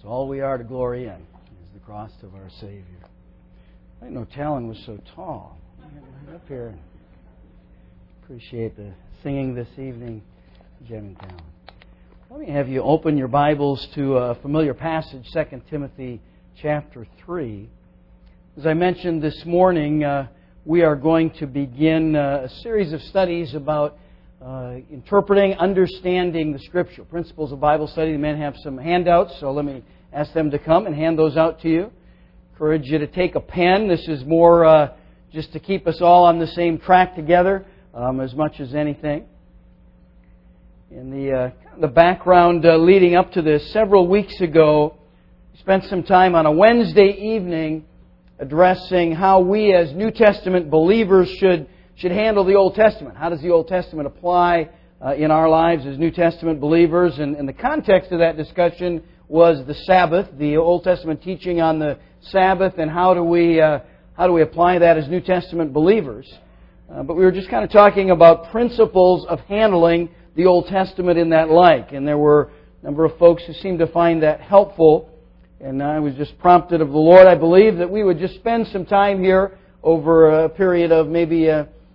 all we are to glory in is the cross of our Savior. I didn't know Talon was so tall. Right up here. Appreciate the singing this evening, Jen and Talon. Let me have you open your Bibles to a familiar passage, 2 Timothy chapter 3. As I mentioned this morning, we are going to begin a series of studies about interpreting, understanding the Scripture. Principles of Bible study. The men have some handouts, so let me ask them to come and hand those out to you. Encourage you to take a pen. This is more just to keep us all on the same track together as much as anything. In the background leading up to this, several weeks ago, we spent some time on a Wednesday evening addressing how we as New Testament believers should handle the Old Testament. How does the Old Testament apply in our lives as New Testament believers? And the context of that discussion was the Sabbath, the Old Testament teaching on the Sabbath, and how do we apply that as New Testament believers? But we were just kind of talking about principles of handling the Old Testament in that light. And there were a number of folks who seemed to find that helpful. And I was just prompted of the Lord, I believe, that we would just spend some time here over a period of maybe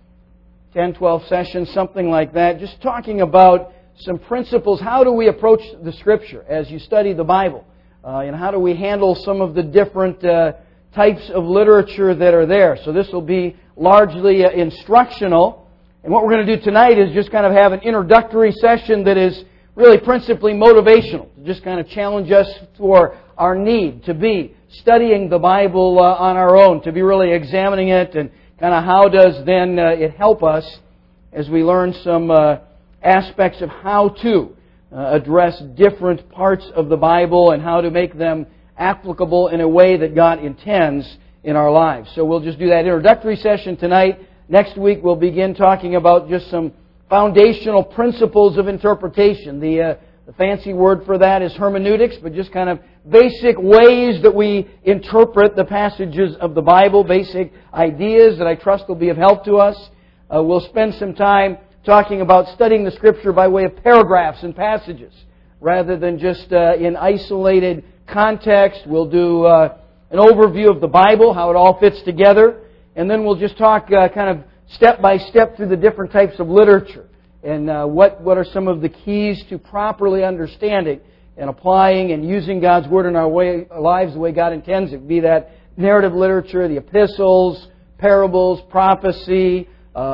10, 12 sessions, something like that, just talking about some principles. How do we approach the Scripture as you study the Bible? And how do we handle some of the different types of literature that are there? So this will be largely instructional. And what we're going to do tonight is just kind of have an introductory session that is really principally motivational, to just kind of challenge us for our need to be studying the Bible on our own, to be really examining it, and kind of how does then it help us as we learn some aspects of how to address different parts of the Bible and how to make them applicable in a way that God intends in our lives. So we'll just do that introductory session tonight. Next week we'll begin talking about just some foundational principles of interpretation. The fancy word for that is hermeneutics, but just kind of basic ways that we interpret the passages of the Bible, basic ideas that I trust will be of help to us. We'll spend some time talking about studying the Scripture by way of paragraphs and passages, rather than just in isolated context. We'll do an overview of the Bible, how it all fits together, and then we'll just talk kind of step by step through the different types of literature. And what are some of the keys to properly understanding and applying and using God's Word in our lives the way God intends it? Be that narrative literature, the epistles, parables, prophecy,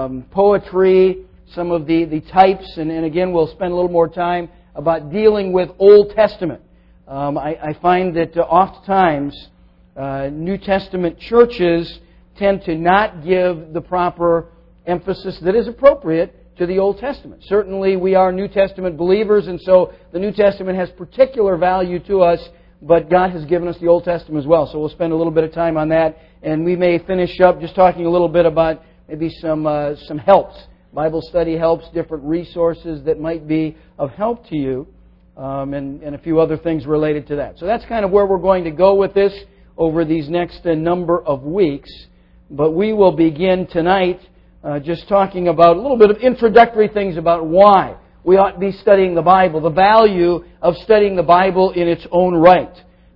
poetry, some of the types. And again, we'll spend a little more time about dealing with Old Testament. I find that oftentimes New Testament churches tend to not give the proper emphasis that is appropriate to the Old Testament. Certainly we are New Testament believers, and so the New Testament has particular value to us, but God has given us the Old Testament as well. So we'll spend a little bit of time on that, and we may finish up just talking a little bit about maybe some helps, Bible study helps, different resources that might be of help to you, and a few other things related to that. So that's kind of where we're going to go with this over these next number of weeks. But we will begin tonight just talking about a little bit of introductory things about why we ought to be studying the Bible, the value of studying the Bible in its own right.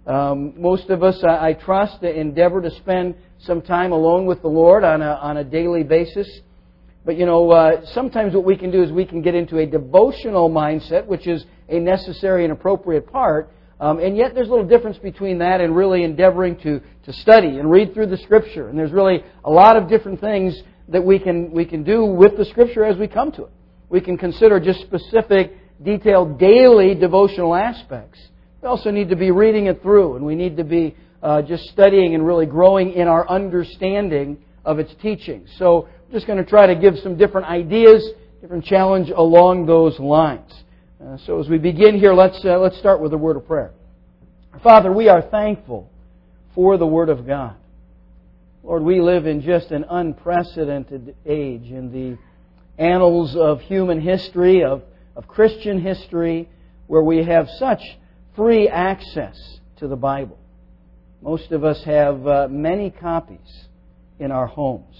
Most of us, I trust, endeavor to spend some time alone with the Lord on a daily basis. But sometimes what we can do is we can get into a devotional mindset, which is a necessary and appropriate part. And yet there's a little difference between that and really endeavoring to study and read through the Scripture. And there's really a lot of different things that we can do with the Scripture as we come to it. We can consider just specific, detailed, daily devotional aspects. We also need to be reading it through, and we need to be just studying and really growing in our understanding of its teaching. So I'm just going to try to give some different ideas, different challenge along those lines. So as we begin here, let's start with a word of prayer. Father, we are thankful for the Word of God. Lord, we live in just an unprecedented age in the annals of human history, of Christian history, where we have such free access to the Bible. Most of us have many copies in our homes.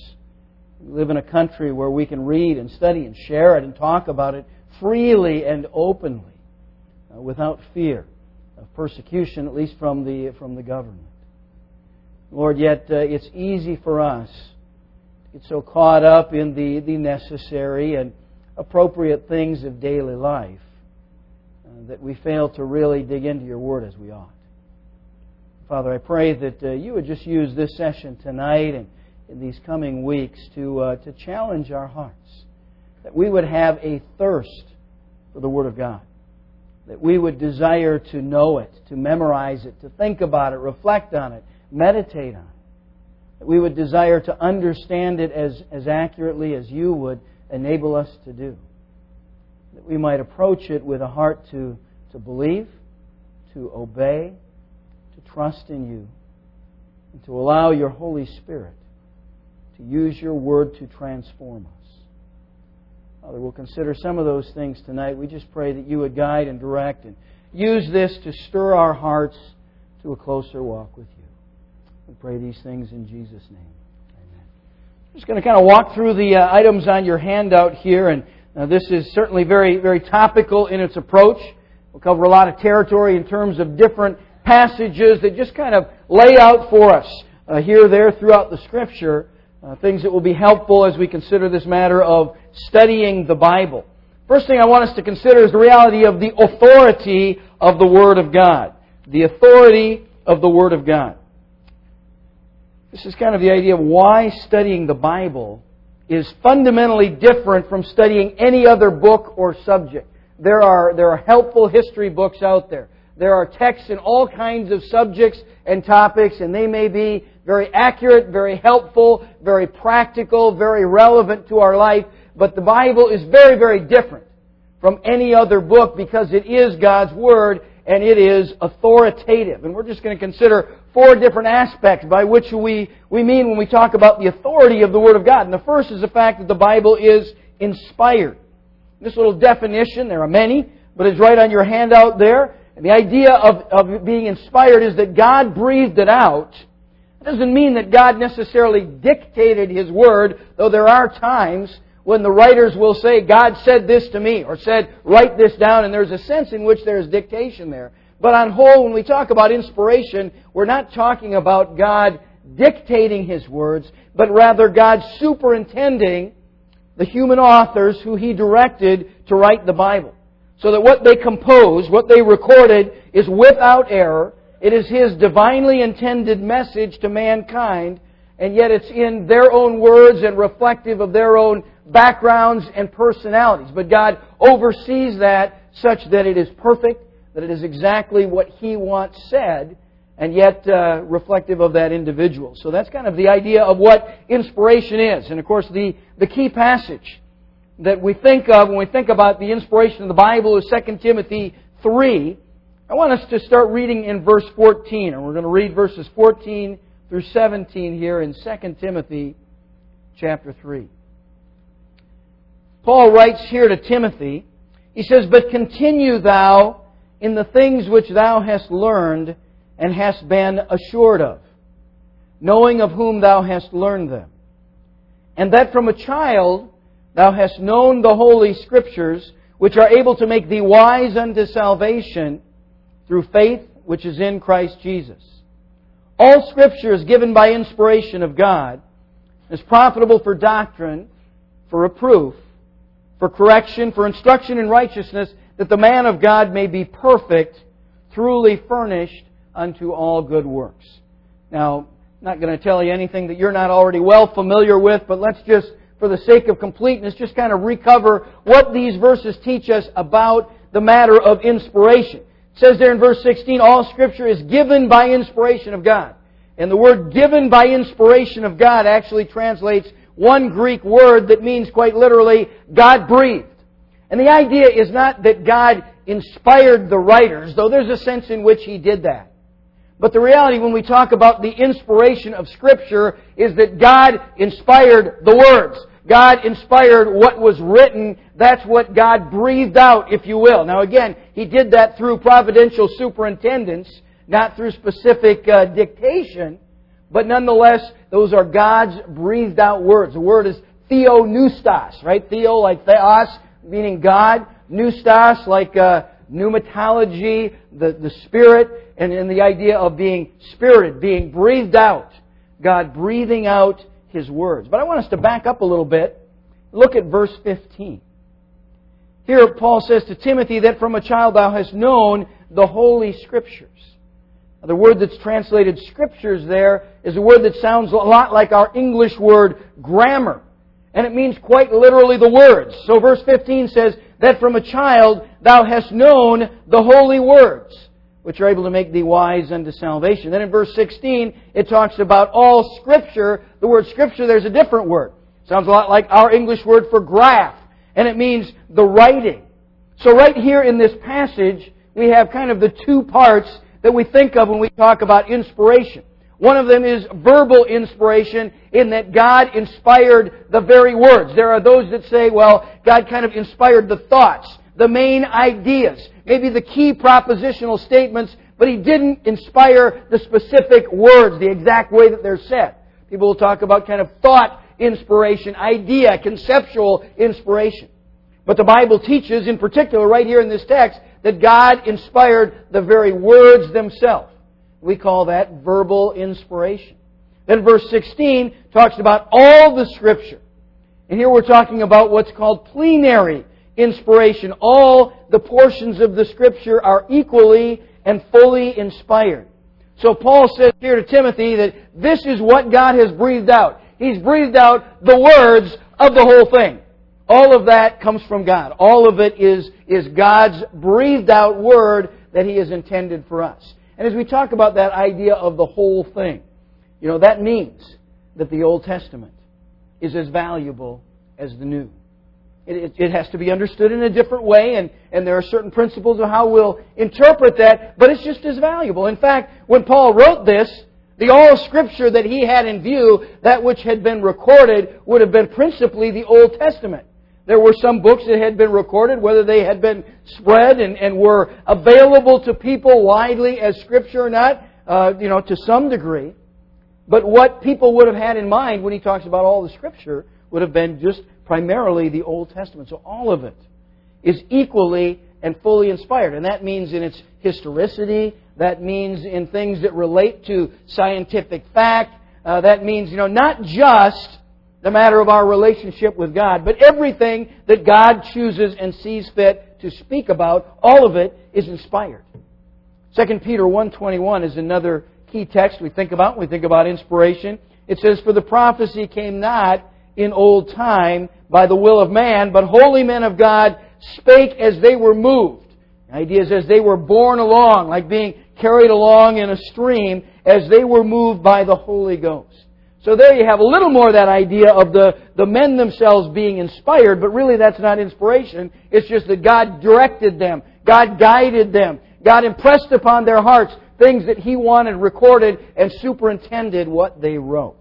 We live in a country where we can read and study and share it and talk about it freely and openly, without fear persecution, at least from the government. Lord, yet it's easy for us to get so caught up in the necessary and appropriate things of daily life that we fail to really dig into Your Word as we ought. Father, I pray that You would just use this session tonight and in these coming weeks to challenge our hearts, that we would have a thirst for the Word of God, that we would desire to know it, to memorize it, to think about it, reflect on it, meditate on it, that we would desire to understand it as accurately as You would enable us to do, that we might approach it with a heart to believe, to obey, to trust in You, and to allow Your Holy Spirit to use Your Word to transform us. Father, we'll consider some of those things tonight. We just pray that You would guide and direct and use this to stir our hearts to a closer walk with You. We pray these things in Jesus' name. Amen. I'm just going to kind of walk through the items on your handout here, and this is certainly very, very topical in its approach. We'll cover a lot of territory in terms of different passages that just kind of lay out for us here, there, throughout the Scripture, things that will be helpful as we consider this matter of studying the Bible. First thing I want us to consider is the reality of the authority of the Word of God. The authority of the Word of God. This is kind of the idea of why studying the Bible is fundamentally different from studying any other book or subject. There are helpful history books out there. There are texts in all kinds of subjects and topics, and they may be very accurate, very helpful, very practical, very relevant to our life. But the Bible is very, very different from any other book because it is God's Word and it is authoritative. And we're just going to consider 4 different aspects by which we mean when we talk about the authority of the Word of God. And the first is the fact that the Bible is inspired. This little definition, there are many, but it's right on your handout there. And the idea of being inspired is that God breathed it out. It doesn't mean that God necessarily dictated His Word, though there are times when the writers will say, God said this to me, or said, write this down, and there's a sense in which there's dictation there. But on whole, when we talk about inspiration, we're not talking about God dictating His words, but rather God superintending the human authors who He directed to write the Bible. So that what they composed, what they recorded, is without error. It is His divinely intended message to mankind, and yet it's in their own words and reflective of their own backgrounds and personalities. But God oversees that such that it is perfect, that it is exactly what He wants said, and yet reflective of that individual. So that's kind of the idea of what inspiration is. And of course, the key passage that we think of when we think about the inspiration of the Bible is 2 Timothy 3. I want us to start reading in verse 14, and we're going to read verses 14 through 17 here in 2 Timothy chapter 3. Paul writes here to Timothy, he says, But continue thou in the things which thou hast learned and hast been assured of, knowing of whom thou hast learned them, and that from a child thou hast known the Holy Scriptures, which are able to make thee wise unto salvation through faith which is in Christ Jesus. All Scripture is given by inspiration of God, is profitable for doctrine, for reproof, for correction, for instruction in righteousness, that the man of God may be perfect, truly furnished unto all good works. Now, I'm not going to tell you anything that you're not already well familiar with, but let's just, for the sake of completeness, just kind of recover what these verses teach us about the matter of inspiration. It says there in verse 16, all Scripture is given by inspiration of God. And the word given by inspiration of God actually translates one Greek word that means quite literally, God breathed. And the idea is not that God inspired the writers, though there's a sense in which He did that. But the reality when we talk about the inspiration of Scripture is that God inspired the words. God inspired what was written. That's what God breathed out, if you will. Now again, He did that through providential superintendence, not through specific dictation. But nonetheless, those are God's breathed out words. The word is theopneustos, right? Theo like theos, meaning God. Pneustos like pneumatology, the Spirit, and the idea of being spirited, being breathed out. God breathing out His words. But I want us to back up a little bit. Look at verse 15. Here Paul says to Timothy that from a child thou hast known the Holy Scriptures. Now, the word that's translated Scriptures there is a word that sounds a lot like our English word grammar. And it means quite literally the words. So verse 15 says that from a child thou hast known the holy words, which are able to make thee wise unto salvation. Then in verse 16 it talks about all Scripture. The word Scripture, there's a different word. Sounds a lot like our English word for graph. And it means the writing. So right here in this passage, we have kind of the two parts that we think of when we talk about inspiration. One of them is verbal inspiration, in that God inspired the very words. There are those that say, well, God kind of inspired the thoughts, the main ideas, maybe the key propositional statements, but He didn't inspire the specific words, the exact way that they're said. People will talk about kind of thought inspiration, idea, conceptual inspiration. But the Bible teaches, in particular right here in this text, that God inspired the very words themselves. We call that verbal inspiration. Then verse 16 talks about all the Scripture. And here we're talking about what's called plenary inspiration. All the portions of the Scripture are equally and fully inspired. So Paul says here to Timothy that this is what God has breathed out. He's breathed out the words of the whole thing. All of that comes from God. All of it is God's breathed out Word that He has intended for us. And as we talk about that idea of the whole thing, that means that the Old Testament is as valuable as the New. It has to be understood in a different way, and there are certain principles of how we'll interpret that, but it's just as valuable. In fact, when Paul wrote this, the all Scripture that he had in view, that which had been recorded, would have been principally the Old Testament. There were some books that had been recorded, whether they had been spread and were available to people widely as Scripture or not, to some degree. But what people would have had in mind when he talks about all the Scripture would have been just primarily the Old Testament. So all of it is equally and fully inspired. And that means in its historicity, that means in things that relate to scientific fact, that means, not just the matter of our relationship with God, but everything that God chooses and sees fit to speak about, all of it is inspired. 2 Peter 1:21 is another key text we think about when we think about inspiration. It says, "For the prophecy came not in old time by the will of man, but holy men of God spake as they were moved." The idea is as they were borne along, like being carried along in a stream, as they were moved by the Holy Ghost. So there you have a little more of that idea of the men themselves being inspired, but really that's not inspiration. It's just that God directed them. God guided them. God impressed upon their hearts things that He wanted recorded and superintended what they wrote.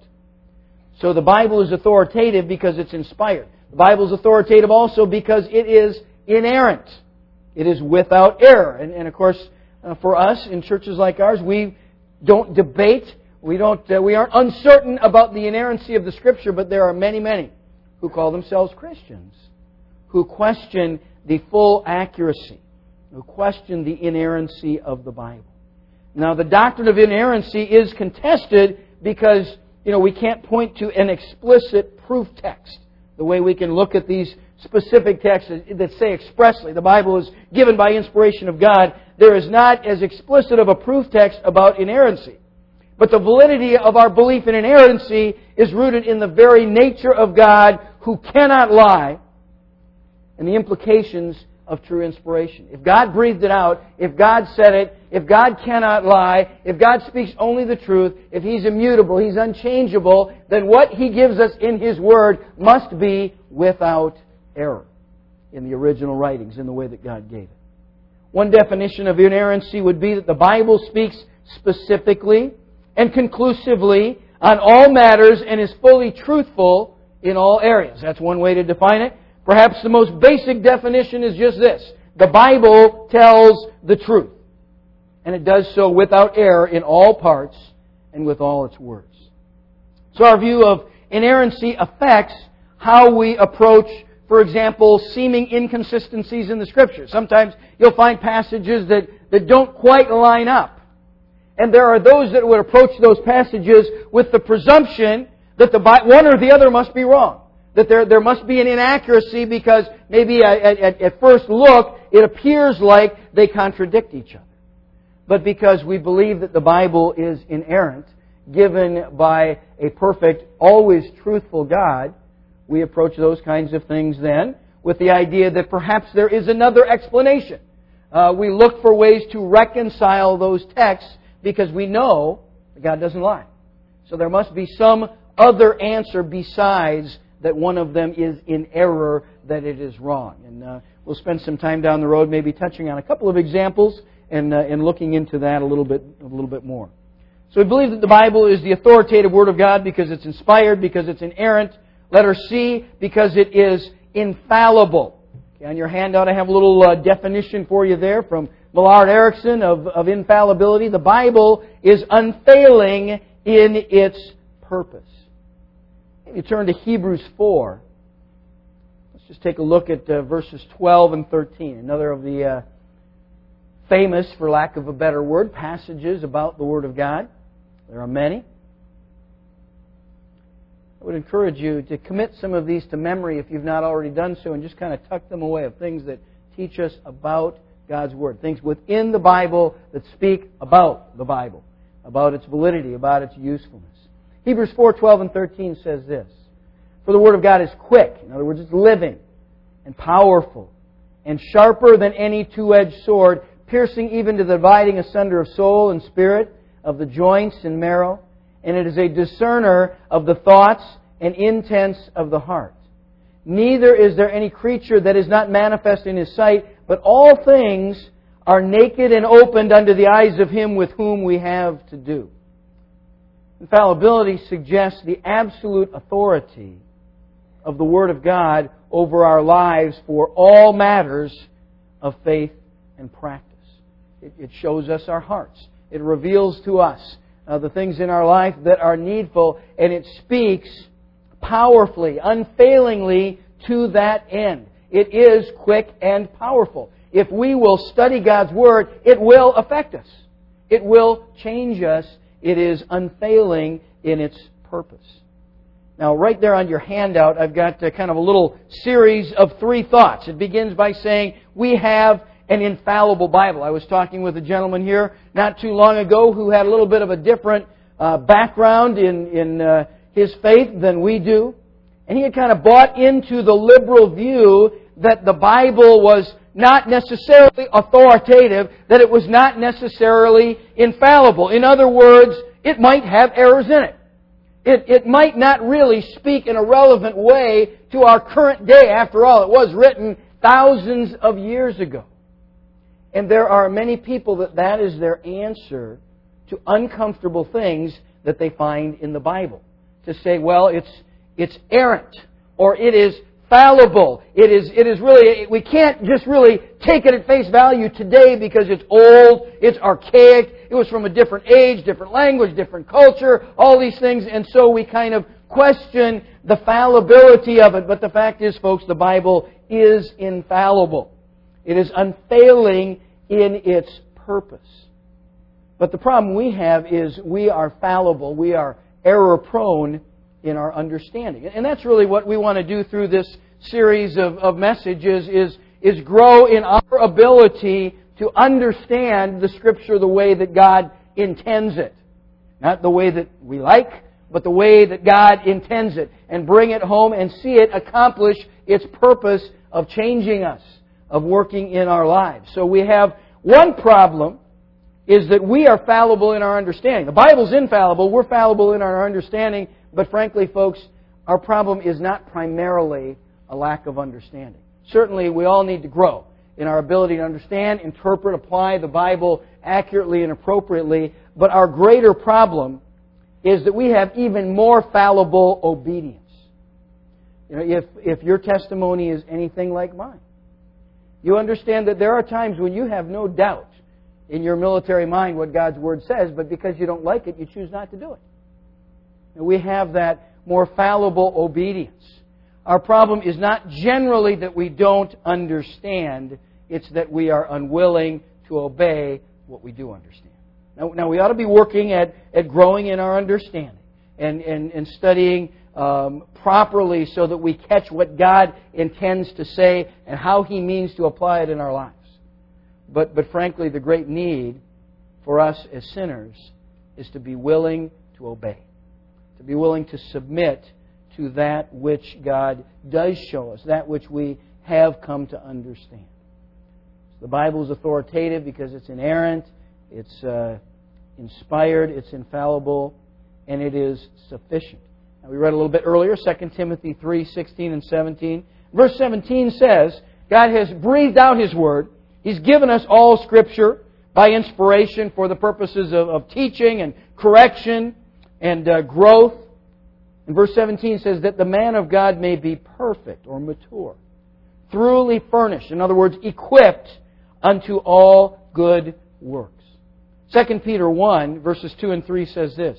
So the Bible is authoritative because it's inspired. The Bible is authoritative also because it is inerrant. It is without error. And of course, for us in churches like ours, we don't debate. We aren't uncertain about the inerrancy of the Scripture, but there are many, many who call themselves Christians, who question the full accuracy, who question the inerrancy of the Bible. Now, the doctrine of inerrancy is contested because, we can't point to an explicit proof text, the way we can look at these specific texts that say expressly the Bible is given by inspiration of God. There is not as explicit of a proof text about inerrancy. But the validity of our belief in inerrancy is rooted in the very nature of God, who cannot lie, and the implications of true inspiration. If God breathed it out, if God said it, if God cannot lie, if God speaks only the truth, if He's immutable, He's unchangeable, then what He gives us in His Word must be without error in the original writings, in the way that God gave it. One definition of inerrancy would be that the Bible speaks specifically and conclusively on all matters and is fully truthful in all areas. That's one way to define it. Perhaps the most basic definition is just this: the Bible tells the truth. And it does so without error in all parts and with all its words. So our view of inerrancy affects how we approach for example, seeming inconsistencies in the Scriptures. Sometimes you'll find passages that don't quite line up. And there are those that would approach those passages with the presumption that one or the other must be wrong. That there must be an inaccuracy because maybe at first look it appears like they contradict each other. But because we believe that the Bible is inerrant, given by a perfect, always truthful God, we approach those kinds of things then with the idea that perhaps there is another explanation. We look for ways to reconcile those texts because we know that God doesn't lie. So there must be some other answer besides that one of them is in error, that it is wrong. And we'll spend some time down the road maybe touching on a couple of examples and looking into that a little bit more. So we believe that the Bible is the authoritative Word of God because it's inspired, because it's inerrant. Letter C, because it is infallible. Okay, on your handout I have a little definition for you there from Millard Erickson of infallibility. The Bible is unfailing in its purpose. You turn to Hebrews 4. Let's just take a look at verses 12 and 13. Another of the famous, for lack of a better word, passages about the Word of God. There are many. I would encourage you to commit some of these to memory if you've not already done so and just kind of tuck them away of things that teach us about God's Word. Things within the Bible that speak about the Bible, about its validity, about its usefulness. Hebrews 4:12 and 13 says this, "For the Word of God is quick," in other words, it's living, "and powerful, and sharper than any two-edged sword, piercing even to the dividing asunder of soul and spirit, of the joints and marrow, and it is a discerner of the thoughts and intents of the heart. Neither is there any creature that is not manifest in His sight, but all things are naked and opened unto the eyes of Him with whom we have to do." Infallibility suggests the absolute authority of the Word of God over our lives for all matters of faith and practice. It shows us our hearts. It reveals to us the things in our life that are needful, and it speaks powerfully, unfailingly to that end. It is quick and powerful. If we will study God's Word, it will affect us. It will change us. It is unfailing in its purpose. Now, right there on your handout, I've got kind of a little series of 3 thoughts. It begins by saying, we have an infallible Bible. I was talking with a gentleman here not too long ago who had a little bit of a different background in his faith than we do. And he had kind of bought into the liberal view that the Bible was not necessarily authoritative, that it was not necessarily infallible. In other words, it might have errors in it. It might not really speak in a relevant way to our current day. After all, it was written thousands of years ago. And there are many people that is their answer to uncomfortable things that they find in the Bible. To say, well, it's errant, or it is fallible. It is really, we can't just really take it at face value today because it's old, it's archaic, it was from a different age, different language, different culture, all these things, and so we kind of question the fallibility of it. But the fact is, folks, the Bible is infallible. It is unfailing in its purpose. But the problem we have is we are fallible, we are error-prone in our understanding. And that's really what we want to do through this series of messages is grow in our ability to understand the Scripture the way that God intends it. Not the way that we like, but the way that God intends it. And bring it home and see it accomplish its purpose of changing us, of working in our lives. So we have one problem, is that we are fallible in our understanding. The Bible's infallible, we're fallible in our understanding, but frankly, folks, our problem is not primarily a lack of understanding. Certainly, we all need to grow in our ability to understand, interpret, apply the Bible accurately and appropriately, but our greater problem is that we have even more fallible obedience. You know, if your testimony is anything like mine, you understand that there are times when you have no doubt in your military mind what God's Word says, but because you don't like it, you choose not to do it. And we have that more fallible obedience. Our problem is not generally that we don't understand. It's that we are unwilling to obey what we do understand. Now we ought to be working at growing in our understanding and studying properly so that we catch what God intends to say and how He means to apply it in our lives. But frankly, the great need for us as sinners is to be willing to obey, to be willing to submit to that which God does show us, that which we have come to understand. The Bible is authoritative because it's inerrant, it's inspired, it's infallible, and it is sufficient. Now, we read a little bit earlier, 2 Timothy 3:16 and 17. Verse 17 says, God has breathed out His Word. He's given us all Scripture by inspiration for the purposes of teaching and correction and growth. And verse 17 says that the man of God may be perfect or mature, thoroughly furnished, in other words, equipped unto all good works. 2 Peter 1, verses 2 and 3 says this.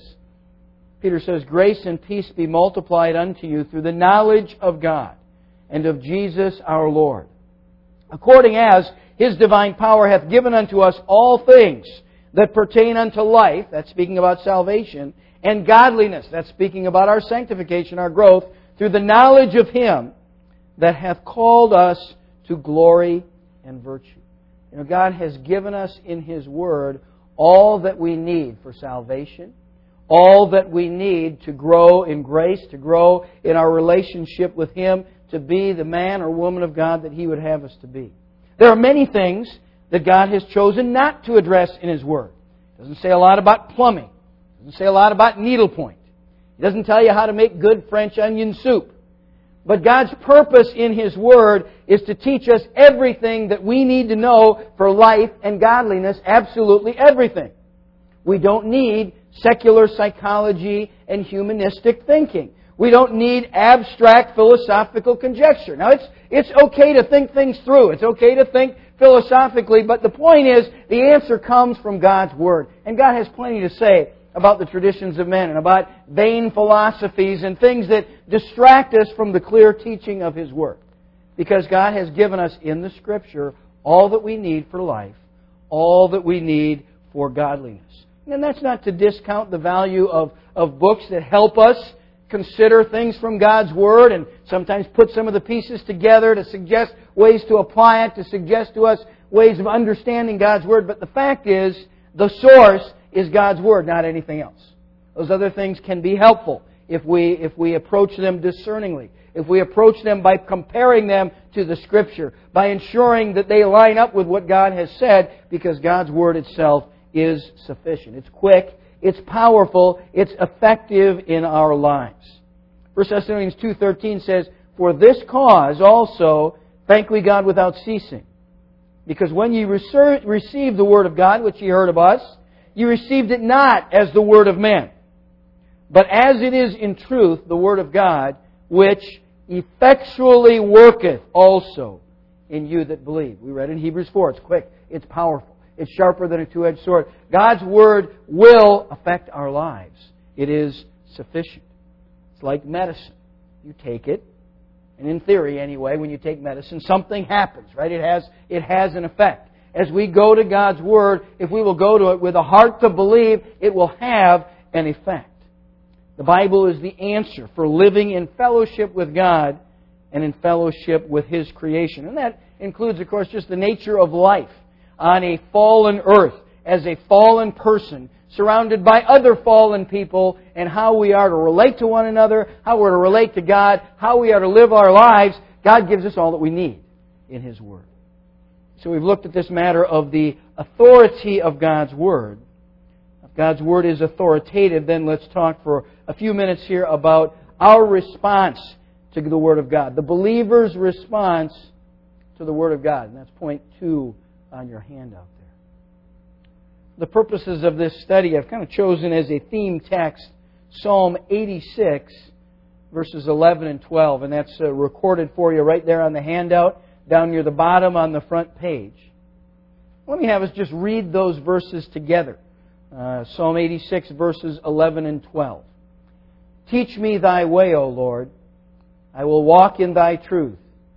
Peter says, Grace and peace be multiplied unto you through the knowledge of God and of Jesus our Lord, according as His divine power hath given unto us all things that pertain unto life, that's speaking about salvation, and godliness, that's speaking about our sanctification, our growth, through the knowledge of Him that hath called us to glory and virtue. You know, God has given us in His Word all that we need for salvation, all that we need to grow in grace, to grow in our relationship with Him, to be the man or woman of God that He would have us to be. There are many things that God has chosen not to address in His Word. It doesn't say a lot about plumbing. It doesn't say a lot about needlepoint. It doesn't tell you how to make good French onion soup. But God's purpose in His Word is to teach us everything that we need to know for life and godliness, absolutely everything. We don't need secular psychology and humanistic thinking. We don't need abstract philosophical conjecture. Now, it's okay to think things through. It's okay to think philosophically, but the point is, the answer comes from God's Word. And God has plenty to say about the traditions of men and about vain philosophies and things that distract us from the clear teaching of His Word. Because God has given us in the Scripture all that we need for life, all that we need for godliness. And that's not to discount the value of books that help us consider things from God's Word and sometimes put some of the pieces together to suggest ways to apply it, to suggest to us ways of understanding God's Word. But the fact is, the source is God's Word, not anything else. Those other things can be helpful if we approach them discerningly, if we approach them by comparing them to the Scripture, by ensuring that they line up with what God has said, because God's Word itself is sufficient. It's quick, it's powerful, it's effective in our lives. 1 Thessalonians 2:13 says, For this cause also thank we God without ceasing. Because when ye received the Word of God, which ye heard of us, ye received it not as the word of men, but as it is in truth the Word of God, which effectually worketh also in you that believe. We read in Hebrews 4. It's quick, it's powerful. It's sharper than a two-edged sword. God's Word will affect our lives. It is sufficient. It's like medicine. You take it, and in theory anyway, when you take medicine, something happens, right? It has an effect. As we go to God's Word, if we will go to it with a heart to believe, it will have an effect. The Bible is the answer for living in fellowship with God and in fellowship with His creation. And that includes, of course, just the nature of life on a fallen earth, as a fallen person, surrounded by other fallen people, and how we are to relate to one another, how we're to relate to God, how we are to live our lives. God gives us all that we need in His Word. So we've looked at this matter of the authority of God's Word. If God's Word is authoritative, then let's talk for a few minutes here about our response to the Word of God. The believer's response to the Word of God. And that's point 2 on your handout there. The purposes of this study I've kind of chosen as a theme text Psalm 86, verses 11 and 12. And that's recorded for you right there on the handout, down near the bottom on the front page. Let me have us just read those verses together. Psalm 86, verses 11 and 12. Teach me Thy way, O Lord. I will walk in Thy truth.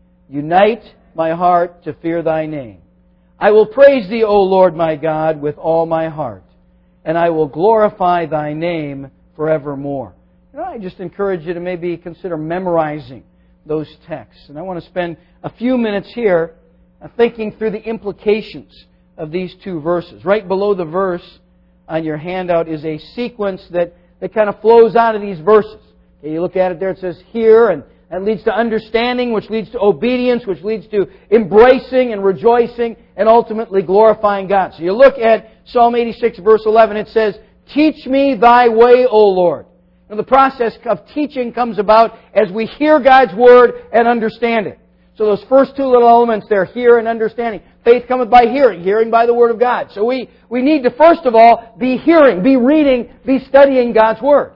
Unite my heart to fear Thy name. I will praise Thee, O Lord my God, with all my heart, and I will glorify Thy name forevermore. I just encourage you to maybe consider memorizing those texts. And I want to spend a few minutes here thinking through the implications of these two verses. Right below the verse on your handout is a sequence that kind of flows out of these verses. Okay, you look at it there, it says hear, and that leads to understanding, which leads to obedience, which leads to embracing and rejoicing, and ultimately glorifying God. So you look at Psalm 86, verse 11, it says, teach me Thy way, O Lord. Now, the process of teaching comes about as we hear God's Word and understand it. So those first two little elements there, hear and understanding. Faith cometh by hearing, hearing by the Word of God. So we need to, first of all, be hearing, be reading, be studying God's Word.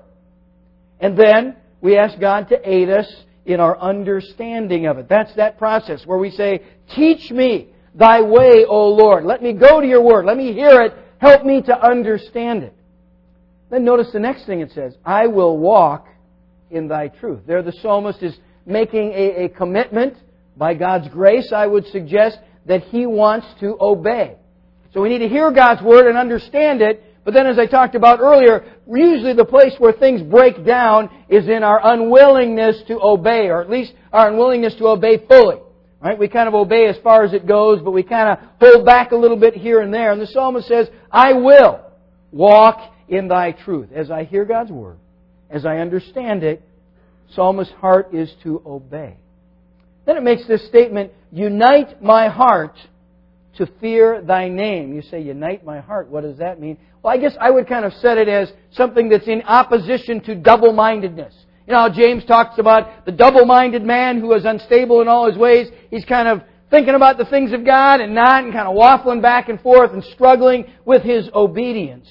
And then we ask God to aid us in our understanding of it. That's that process where we say, teach me Thy way, O Lord. Let me go to Your Word. Let me hear it. Help me to understand it. Then notice the next thing it says, I will walk in Thy truth. There the psalmist is making a commitment. By God's grace, I would suggest that he wants to obey. So we need to hear God's Word and understand it. But then, as I talked about earlier, usually the place where things break down is in our unwillingness to obey, or at least our unwillingness to obey fully. Right? We kind of obey as far as it goes, but we kind of hold back a little bit here and there. And the psalmist says, I will walk in Thy truth. As I hear God's Word, as I understand it, psalmist's heart is to obey. Then it makes this statement, unite my heart to fear Thy name. You say, unite my heart. What does that mean? Well, I guess I would kind of set it as something that's in opposition to double-mindedness. You know how James talks about the double-minded man who is unstable in all his ways. He's kind of thinking about the things of God and not, and kind of waffling back and forth and struggling with his obedience.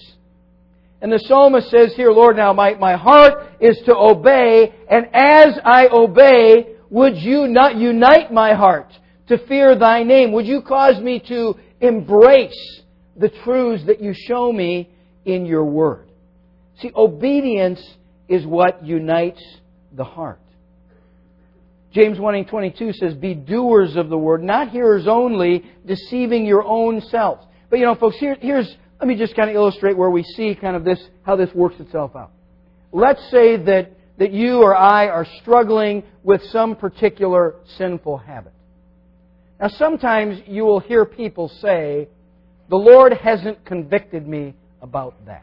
And the psalmist says here, Lord, now my heart is to obey, and as I obey, would You not unite my heart to fear Thy name? Would You cause me to embrace the truths that You show me in Your Word? See, obedience is what unites the heart. James 1:22 says, be doers of the Word, not hearers only, deceiving your own selves. But folks, here's let me just kind of illustrate where we see kind of this, how this works itself out. Let's say that you or I are struggling with some particular sinful habit. Now, sometimes you will hear people say, the Lord hasn't convicted me about that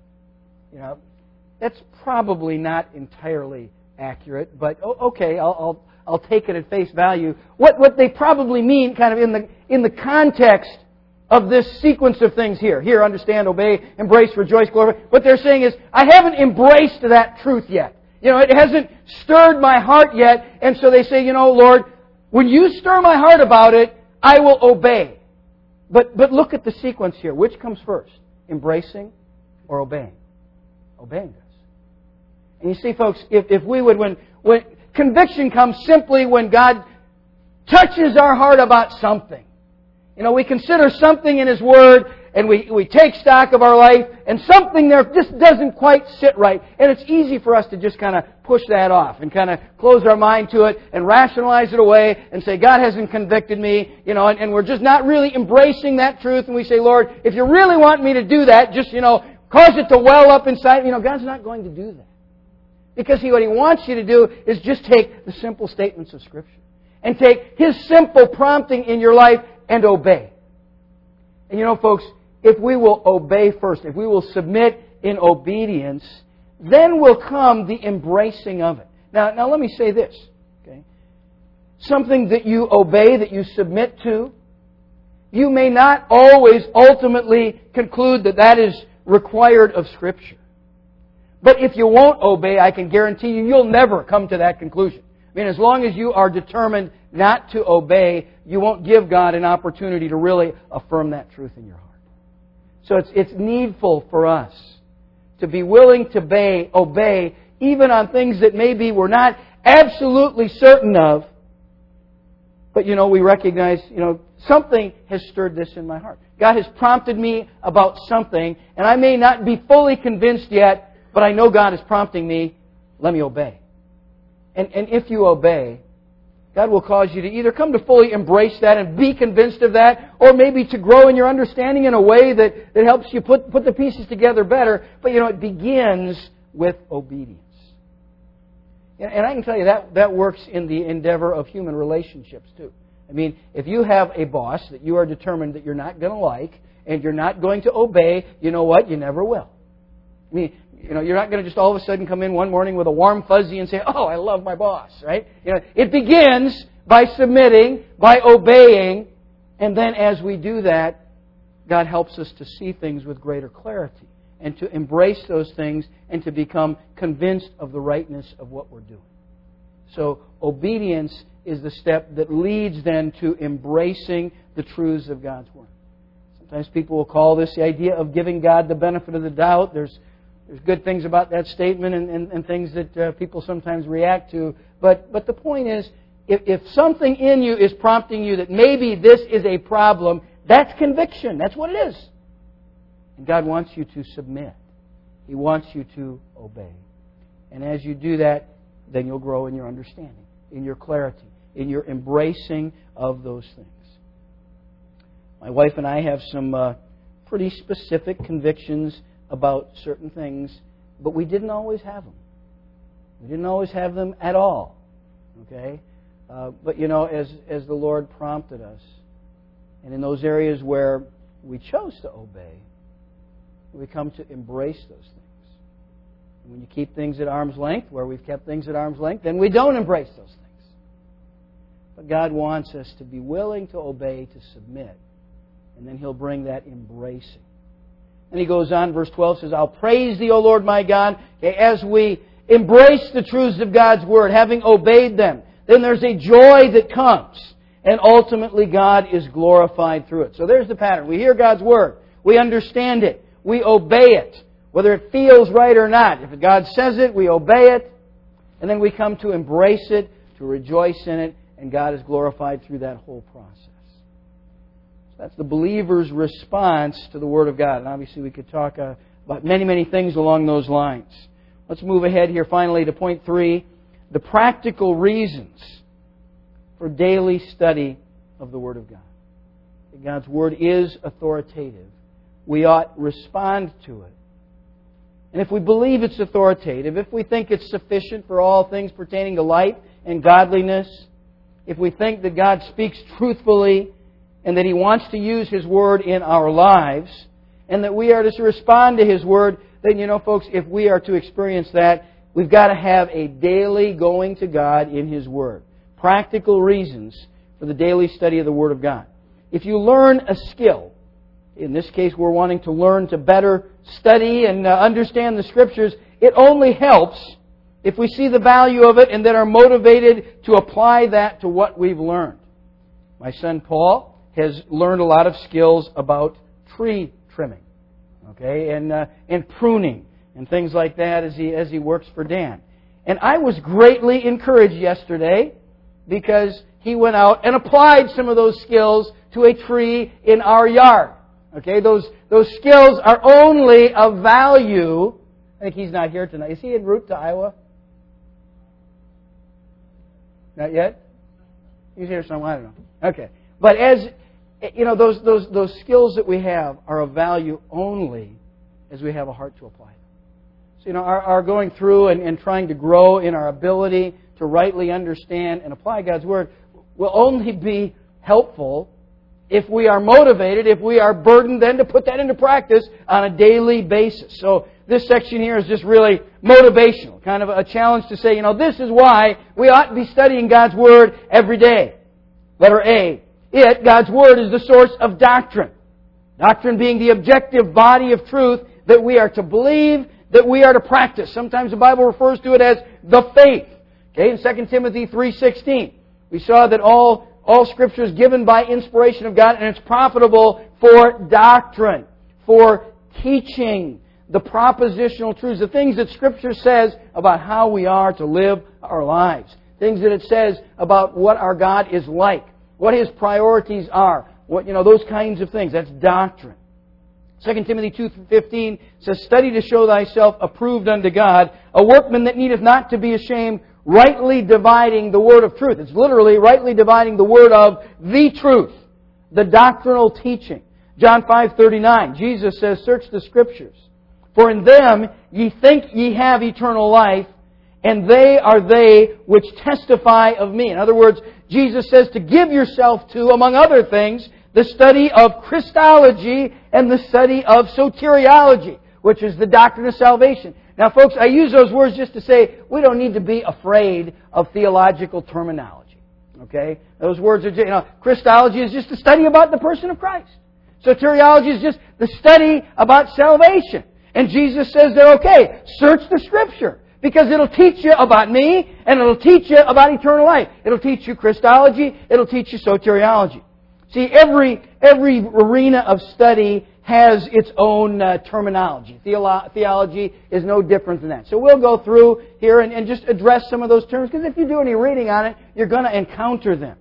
yet. That's probably not entirely accurate, but okay, I'll take it at face value. What they probably mean, kind of in the context of this sequence of things here. Hear, understand, obey, embrace, rejoice, glorify. What they're saying is, I haven't embraced that truth yet. It hasn't stirred my heart yet. And so they say, Lord, when You stir my heart about it, I will obey. But look at the sequence here. Which comes first? Embracing or obeying? Obeying does. And you see, folks, if we would, when conviction comes simply when God touches our heart about something. We consider something in His Word, and we take stock of our life, and something there just doesn't quite sit right. And it's easy for us to just kind of push that off and kind of close our mind to it and rationalize it away and say, God hasn't convicted me, and we're just not really embracing that truth. And we say, Lord, if You really want me to do that, just, cause it to well up inside. God's not going to do that. Because what He wants you to do is just take the simple statements of Scripture and take His simple prompting in your life and obey. And folks, if we will obey first, if we will submit in obedience, then will come the embracing of it. Now let me say this. Okay? Something that you obey, that you submit to, you may not always ultimately conclude that is required of Scripture. But if you won't obey, I can guarantee you'll never come to that conclusion. As long as you are determined not to obey, you won't give God an opportunity to really affirm that truth in your heart. So it's needful for us to be willing to obey, even on things that maybe we're not absolutely certain of. But, we recognize, something has stirred this in my heart. God has prompted me about something, and I may not be fully convinced yet, but I know God is prompting me. Let me obey. And if you obey, God will cause you to either come to fully embrace that and be convinced of that, or maybe to grow in your understanding in a way that helps you put the pieces together better. But it begins with obedience. And I can tell you that works in the endeavor of human relationships too. I mean, if you have a boss that you are determined that you're not going to like and you're not going to obey, you know what? You never will. I mean, you're not going to just all of a sudden come in one morning with a warm fuzzy and say, "Oh, I love my boss," right? It begins by submitting, by obeying, and then as we do that, God helps us to see things with greater clarity and to embrace those things and to become convinced of the rightness of what we're doing. So obedience is the step that leads then to embracing the truths of God's Word. Sometimes people will call this the idea of giving God the benefit of the doubt. There's good things about that statement and things that people sometimes react to. But the point is, if something in you is prompting you that maybe this is a problem, that's conviction. That's what it is. And God wants you to submit. He wants you to obey. And as you do that, then you'll grow in your understanding, in your clarity, in your embracing of those things. My wife and I have some pretty specific convictions about certain things, but we didn't always have them. We didn't always have them at all. Okay? But as the Lord prompted us, and in those areas where we chose to obey, we come to embrace those things. And when you keep things at arm's length, where we've kept things at arm's length, then we don't embrace those things. But God wants us to be willing to obey, to submit, and then He'll bring that embracing. And He goes on, verse 12 says, "I'll praise Thee, O Lord my God." Okay, as we embrace the truths of God's Word, having obeyed them, then there's a joy that comes. And ultimately God is glorified through it. So there's the pattern. We hear God's Word. We understand it. We obey it. Whether it feels right or not. If God says it, we obey it. And then we come to embrace it, to rejoice in it. And God is glorified through that whole process. That's the believer's response to the Word of God. And obviously we could talk about many, many things along those lines. Let's move ahead here finally to point 3. The practical reasons for daily study of the Word of God. God's Word is authoritative. We ought respond to it. And if we believe it's authoritative, if we think it's sufficient for all things pertaining to life and godliness, if we think that God speaks truthfully and that He wants to use His Word in our lives, and that we are to respond to His Word, then, folks, if we are to experience that, we've got to have a daily going to God in His Word. Practical reasons for the daily study of the Word of God. If you learn a skill, in this case we're wanting to learn to better study and understand the Scriptures, it only helps if we see the value of it and then are motivated to apply that to what we've learned. My son Paul has learned a lot of skills about tree trimming, okay, and pruning and things like that as he works for Dan. And I was greatly encouraged yesterday because he went out and applied some of those skills to a tree in our yard. Okay, those skills are only of value. I think he's not here tonight. Is he en route to Iowa? Not yet? He's here somewhere. I don't know. Okay. But as those skills that we have are of value only as we have a heart to apply them. So, our going through and trying to grow in our ability to rightly understand and apply God's Word will only be helpful if we are motivated, if we are burdened then to put that into practice on a daily basis. So this section here is just really motivational, kind of a challenge to say, this is why we ought to be studying God's Word every day. Letter A. God's Word, is the source of doctrine. Doctrine being the objective body of truth that we are to believe, that we are to practice. Sometimes the Bible refers to it as the faith. Okay, in 2 Timothy 3:16, we saw that all Scripture is given by inspiration of God, and it's profitable for doctrine, for teaching the propositional truths, the things that Scripture says about how we are to live our lives, things that it says about what our God is like, what His priorities are, those kinds of things. That's doctrine. 2 Timothy 2:15 says, "Study to show thyself approved unto God, a workman that needeth not to be ashamed, rightly dividing the word of truth. It's literally rightly dividing the word of the truth, the doctrinal teaching. John 5:39, Jesus says, "Search the Scriptures, for in them ye think ye have eternal life, and they are they which testify of me." In other words, Jesus says to give yourself to, among other things, the study of Christology and the study of soteriology, which is the doctrine of salvation. Now, folks, I use those words just to say we don't need to be afraid of theological terminology. Okay? Those words are, Christology is just the study about the person of Christ. Soteriology is just the study about salvation. And Jesus says they're okay. Search the Scripture, because it'll teach you about me, and it'll teach you about eternal life. It'll teach you Christology, it'll teach you soteriology. See, every arena of study has its own terminology. Theology is no different than that. So we'll go through here and just address some of those terms, because if you do any reading on it, you're going to encounter them.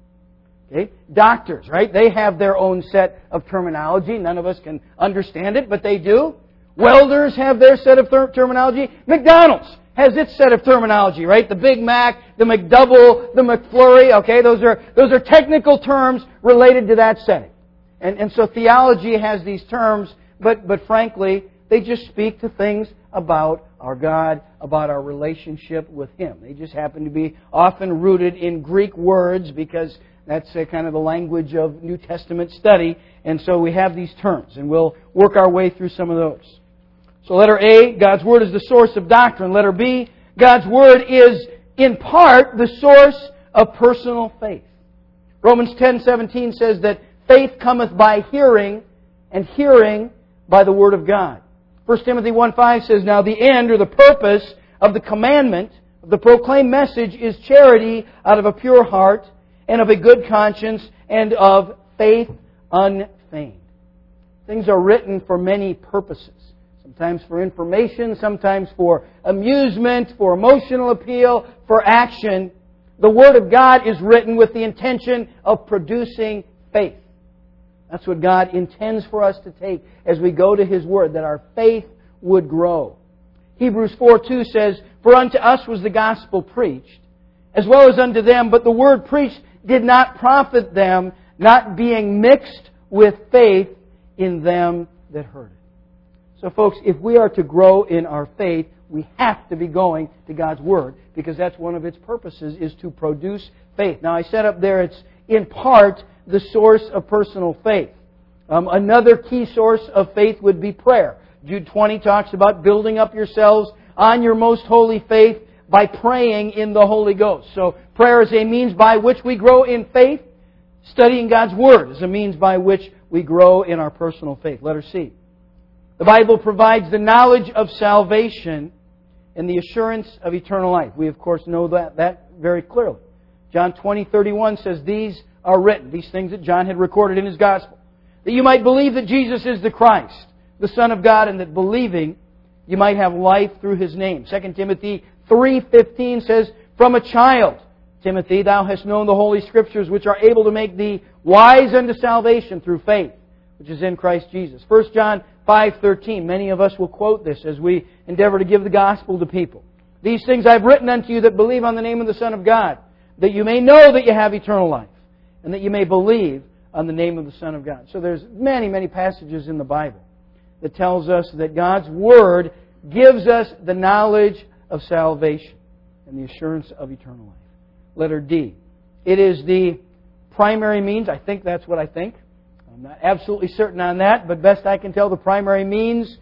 Okay? Doctors, right? They have their own set of terminology. None of us can understand it, but they do. Welders have their set of terminology. McDonald's has its set of terminology, right? The Big Mac, the McDouble, the McFlurry, okay? Those are technical terms related to that setting. And so theology has these terms, but frankly, they just speak to things about our God, about our relationship with Him. They just happen to be often rooted in Greek words, because that's kind of the language of New Testament study. And so we have these terms, and we'll work our way through some of those. So letter A, God's Word is the source of doctrine. Letter B, God's Word is in part the source of personal faith. Romans 10:17 says that faith cometh by hearing, and hearing by the Word of God. 1 Timothy 1:5 says, "Now the end," or the purpose, "of the commandment of the proclaimed message is charity out of a pure heart, and of a good conscience, and of faith unfeigned." Things are written for many purposes. Sometimes for information, sometimes for amusement, for emotional appeal, for action. The Word of God is written with the intention of producing faith. That's what God intends for us to take as we go to His Word, that our faith would grow. Hebrews 4:2 says, "For unto us was the gospel preached, as well as unto them, but the word preached did not profit them, not being mixed with faith in them that heard it." So folks, if we are to grow in our faith, we have to be going to God's Word, because that's one of its purposes, is to produce faith. Now I said up there, it's in part the source of personal faith. Another key source of faith would be prayer. Jude 20 talks about building up yourselves on your most holy faith by praying in the Holy Ghost. So prayer is a means by which we grow in faith. Studying God's Word is a means by which we grow in our personal faith. Letter C. The Bible provides the knowledge of salvation and the assurance of eternal life. We, of course, know that very clearly. John 20:31 says, "These are written," these things that John had recorded in his Gospel, "that you might believe that Jesus is the Christ, the Son of God, and that believing you might have life through His name." 2 Timothy 3:15 says, "From a child, Timothy, thou hast known the Holy Scriptures, which are able to make thee wise unto salvation through faith, which is in Christ Jesus." 1 John 5:13. Many of us will quote this as we endeavor to give the gospel to people. "These things I have written unto you that believe on the name of the Son of God, that you may know that you have eternal life, and that you may believe on the name of the Son of God." So there's many, many passages in the Bible that tells us that God's Word gives us the knowledge of salvation and the assurance of eternal life. Letter D. It is the primary means. I think that's what I think. I'm not absolutely certain on that, but best I can tell, the primary means,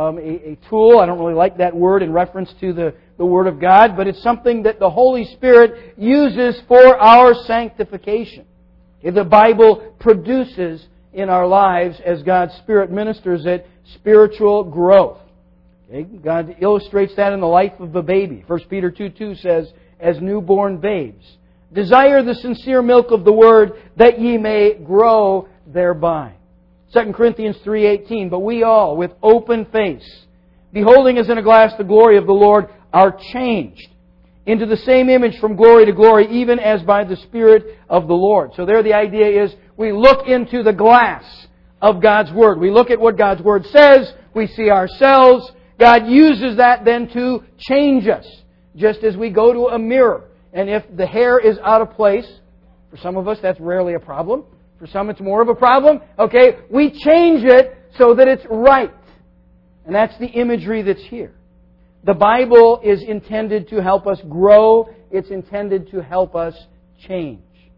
a tool. I don't really like that word in reference to the Word of God, but it's something that the Holy Spirit uses for our sanctification. The Bible produces in our lives, as God's Spirit ministers it, spiritual growth. Okay? God illustrates that in the life of a baby. 1 Peter 2:2 says, "As newborn babes, desire the sincere milk of the Word, that ye may grow thereby." 2 Corinthians 3:18, "But we all, with open face, beholding as in a glass the glory of the Lord, are changed into the same image from glory to glory, even as by the Spirit of the Lord." So there the idea is, we look into the glass of God's Word. We look at what God's Word says. We see ourselves. God uses that then to change us, just as we go to a mirror. And if the hair is out of place, for some of us that's rarely a problem. For some it's more of a problem. Okay, we change it so that it's right. And that's the imagery that's here. The Bible is intended to help us grow. It's intended to help us change.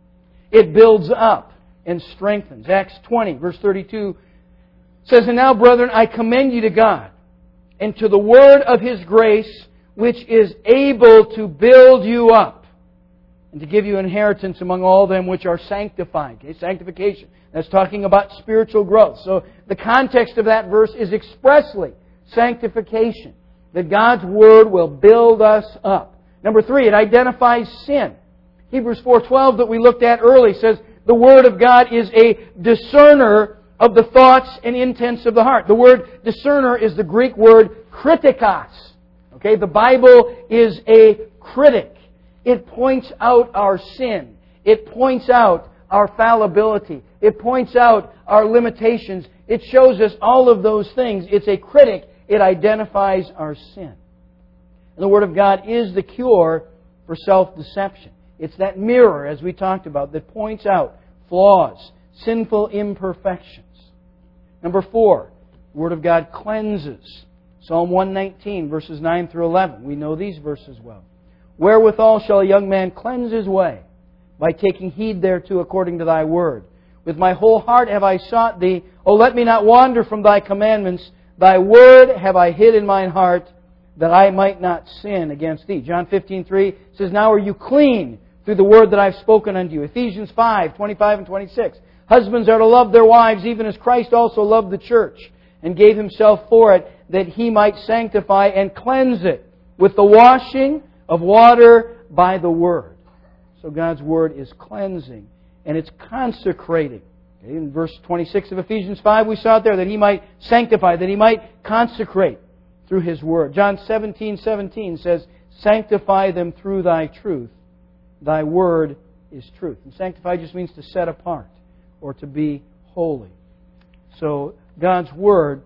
It builds up and strengthens. Acts 20, verse 32 says, "And now, brethren, I commend you to God and to the word of His grace, which is able to build you up and to give you inheritance among all them which are sanctified." Okay, sanctification. That's talking about spiritual growth. So the context of that verse is expressly sanctification. That God's Word will build us up. Number 3, it identifies sin. Hebrews 4:12 that we looked at early says the Word of God is a discerner of the thoughts and intents of the heart. The word discerner is the Greek word kritikos. Okay, the Bible is a critic. It points out our sin. It points out our fallibility. It points out our limitations. It shows us all of those things. It's a critic. It identifies our sin. And the Word of God is the cure for self-deception. It's that mirror, as we talked about, that points out flaws, sinful imperfections. Number 4, the Word of God cleanses. Psalm 119, verses 9 through 11. We know these verses well. "Wherewithal shall a young man cleanse his way? By taking heed thereto according to Thy word. With my whole heart have I sought Thee. O let me not wander from Thy commandments. Thy word have I hid in mine heart, that I might not sin against Thee." John 15:3 says, "Now are you clean through the word that I've spoken unto you." Ephesians 5:25 and 26. "Husbands are to love their wives, even as Christ also loved the church, and gave Himself for it, that He might sanctify and cleanse it with the washing of water by the word." So God's Word is cleansing, and it's consecrating. In verse 26 of Ephesians 5, we saw it there, that He might sanctify, that He might consecrate through His Word. John 17:17 says, "Sanctify them through Thy truth. Thy Word is truth." And sanctify just means to set apart or to be holy. So God's Word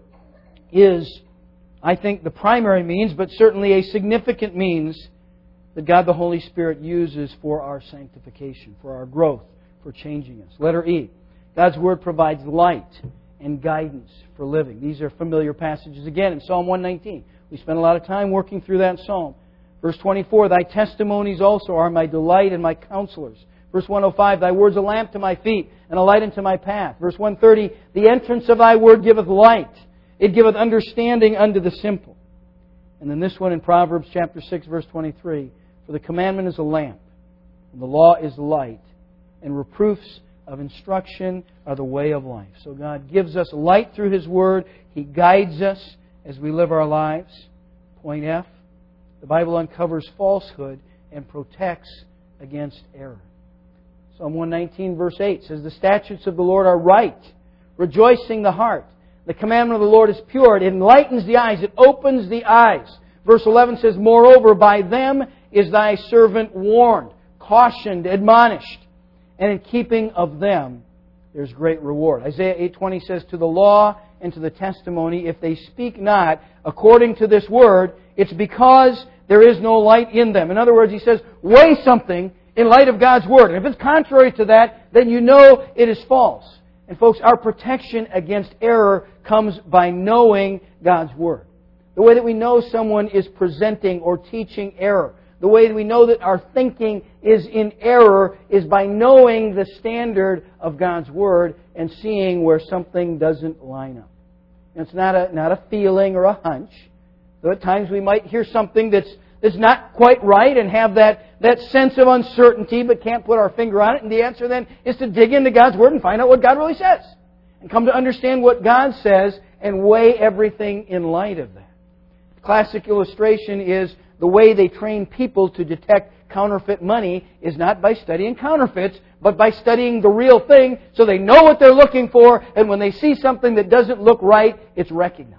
is, I think, the primary means, but certainly a significant means that God the Holy Spirit uses for our sanctification, for our growth, for changing us. Letter E. God's Word provides light and guidance for living. These are familiar passages again in Psalm 119. We spent a lot of time working through that psalm. Verse 24, "Thy testimonies also are my delight and my counselors." Verse 105, "Thy word's a lamp to my feet and a light unto my path." Verse 130, "The entrance of Thy word giveth light. It giveth understanding unto the simple." And then this one in Proverbs chapter 6, verse 23, "For the commandment is a lamp, and the law is light, and reproofs of instruction are the way of life." So God gives us light through His Word. He guides us as we live our lives. Point F, the Bible uncovers falsehood and protects against error. Psalm 119, verse 8 says, "The statutes of the Lord are right, rejoicing the heart. The commandment of the Lord is pure. It enlightens the eyes. It opens the eyes." Verse 11 says, "Moreover, by them is Thy servant warned," cautioned, admonished. "And in keeping of them there's great reward." Isaiah 8:20 says, "To the law and to the testimony, if they speak not according to this word, it's because there is no light in them." In other words, he says, weigh something in light of God's Word. And if it's contrary to that, then you know it is false. And folks, our protection against error comes by knowing God's Word. The way that we know someone is presenting or teaching error, the way that we know that our thinking is in error, is by knowing the standard of God's Word and seeing where something doesn't line up. And it's not a feeling or a hunch. Though at times we might hear something that's not quite right and have that sense of uncertainty but can't put our finger on it. And the answer then is to dig into God's Word and find out what God really says. And come to understand what God says and weigh everything in light of that. The classic illustration is the way they train people to detect counterfeit money is not by studying counterfeits, but by studying the real thing so they know what they're looking for, and when they see something that doesn't look right, it's recognized.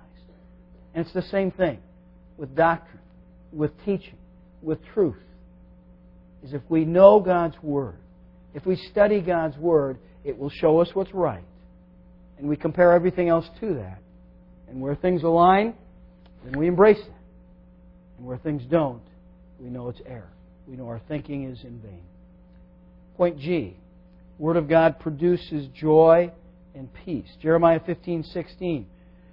And it's the same thing with doctrine, with teaching, with truth. Is if we know God's Word, if we study God's Word, it will show us what's right. And we compare everything else to that. And where things align, then we embrace that. And where things don't, we know it's error. We know our thinking is in vain. Point G. Word of God produces joy and peace. Jeremiah 15:16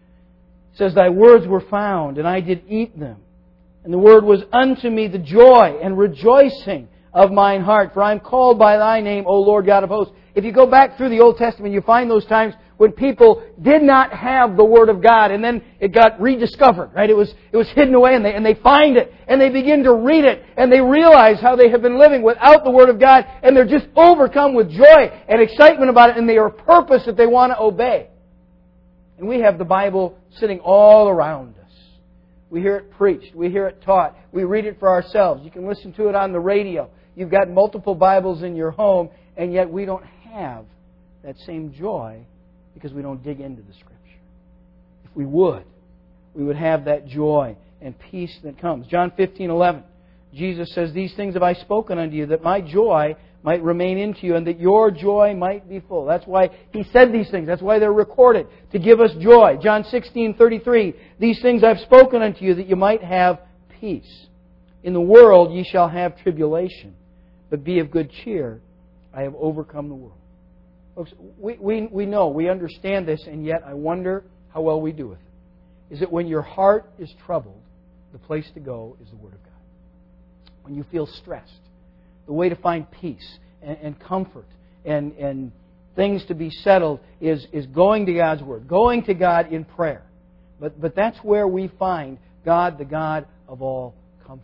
says, Thy words were found, and I did eat them. And the word was unto me the joy and rejoicing of mine heart. For I am called by Thy name, O Lord God of hosts. If you go back through the Old Testament, you find those times when people did not have the Word of God, and then it got rediscovered, right? It was hidden away, and they find it, and they begin to read it, and they realize how they have been living without the Word of God, and they're just overcome with joy and excitement about it, and they are purpose that they want to obey. And we have the Bible sitting all around us. We hear it preached. We hear it taught. We read it for ourselves. You can listen to it on the radio. You've got multiple Bibles in your home, and yet we don't have that same joy because we don't dig into the Scripture. If we would have that joy and peace that comes. John 15:11, Jesus says, These things have I spoken unto you, that my joy might remain into you, and that your joy might be full. That's why He said these things. That's why they're recorded, to give us joy. John 16:33, These things I've spoken unto you, that you might have peace. In the world ye shall have tribulation, but be of good cheer. I have overcome the world. Folks, we know, we understand this, and yet I wonder how well we do with it. Is it when your heart is troubled, the place to go is the Word of God. When you feel stressed, the way to find peace and comfort and things to be settled is going to God's Word, going to God in prayer. But that's where we find God, the God of all comfort.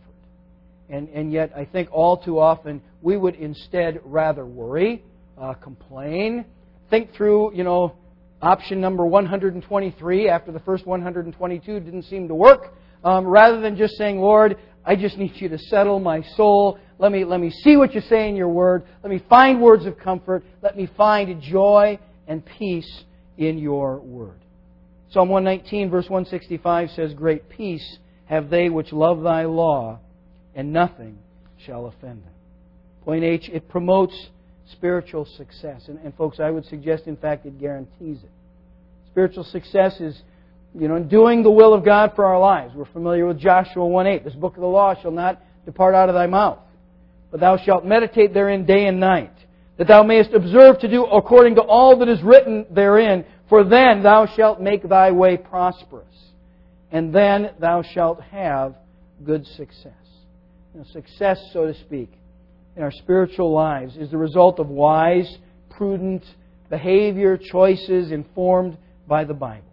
And yet, I think all too often, we would instead rather worry, complain, think through, option number 123 after the first 122 didn't seem to work, rather than just saying, Lord, I just need you to settle my soul. Let me see what you say in your Word. Let me find words of comfort. Let me find joy and peace in your Word. Psalm 119, verse 165 says, Great peace have they which love thy law, and nothing shall offend them. Point H, it promotes spiritual success. And folks, I would suggest, in fact, it guarantees it. Spiritual success is, doing the will of God for our lives. We're familiar with Joshua 1:8. This book of the law shall not depart out of thy mouth, but thou shalt meditate therein day and night, that thou mayest observe to do according to all that is written therein, for then thou shalt make thy way prosperous, and then thou shalt have good success. Success, so to speak, in our spiritual lives is the result of wise, prudent behavior, choices informed by the Bible.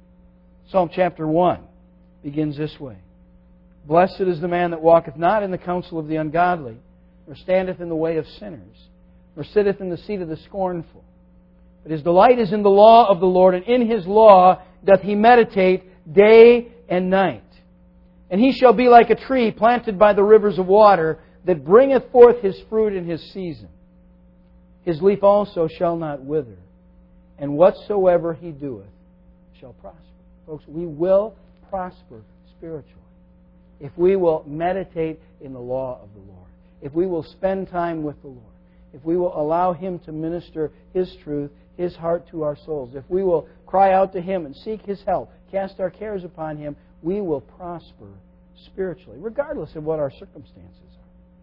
Psalm chapter 1 begins this way. Blessed is the man that walketh not in the counsel of the ungodly, nor standeth in the way of sinners, nor sitteth in the seat of the scornful. But his delight is in the law of the Lord, and in His law doth he meditate day and night. And he shall be like a tree planted by the rivers of water, that bringeth forth his fruit in his season. His leaf also shall not wither, and whatsoever he doeth shall prosper. Folks, we will prosper spiritually if we will meditate in the law of the Lord, if we will spend time with the Lord, if we will allow Him to minister His truth, His heart to our souls, if we will cry out to Him and seek His help, cast our cares upon Him, we will prosper spiritually, regardless of what our circumstances are.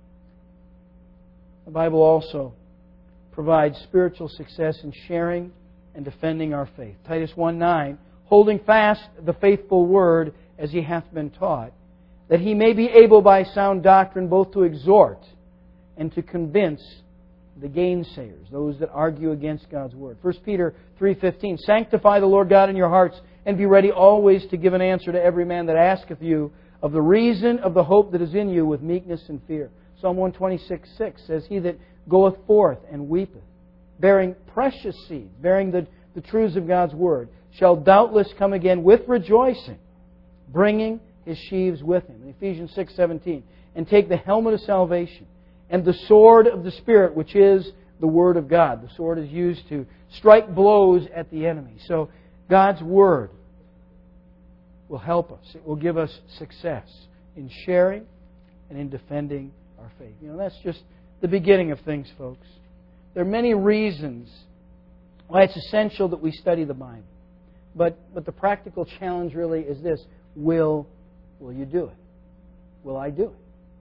The Bible also provides spiritual success in sharing and defending our faith. Titus 1:9, holding fast the faithful word as ye hath been taught, that he may be able by sound doctrine both to exhort and to convince the gainsayers, those that argue against God's word. 1 Peter 3:15, sanctify the Lord God in your hearts, and be ready always to give an answer to every man that asketh you of the reason of the hope that is in you with meekness and fear. Psalm 126:6 says, he that goeth forth and weepeth, bearing precious seed, bearing the truths of God's word, shall doubtless come again with rejoicing, bringing his sheaves with him. In Ephesians 6:17, and take the helmet of salvation and the sword of the Spirit, which is the Word of God. The sword is used to strike blows at the enemy. So God's Word will help us. It will give us success in sharing and in defending our faith. That's just the beginning of things, folks. There are many reasons why it's essential that we study the Bible. But the practical challenge really is this. Will you do it? Will I do it?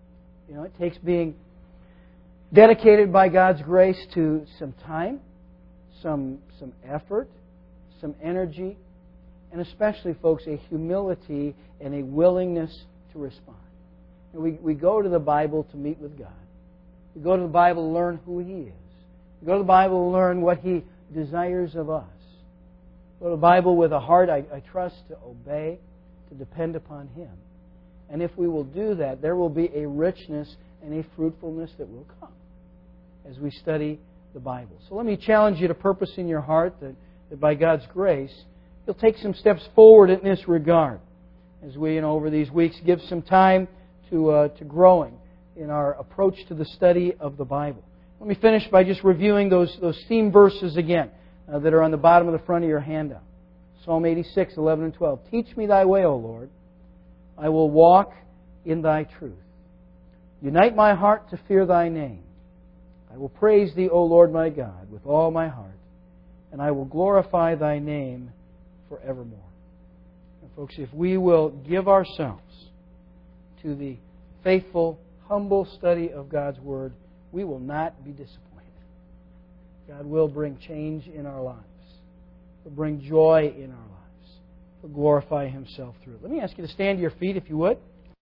It takes being dedicated by God's grace to some time, some effort, some energy, and especially, folks, a humility and a willingness to respond. We go to the Bible to meet with God. We go to the Bible to learn who He is. We go to the Bible to learn what He desires of us. We go to the Bible with a heart, I trust, to obey, to depend upon Him. And if we will do that, there will be a richness and a fruitfulness that will come as we study the Bible. So let me challenge you to purpose in your heart that by God's grace, you'll take some steps forward in this regard as we, over these weeks, give some time to growing in our approach to the study of the Bible. Let me finish by just reviewing those theme verses again that are on the bottom of the front of your handout. Psalm 86, 11 and 12. Teach me Thy way, O Lord. I will walk in Thy truth. Unite my heart to fear Thy name. I will praise Thee, O Lord my God, with all my heart, and I will glorify Thy name forevermore. And folks, if we will give ourselves to the faithful, humble study of God's Word, we will not be disappointed. God will bring change in our lives. He'll bring joy in our lives. He'll glorify Himself through it. Let me ask you to stand to your feet, if you would.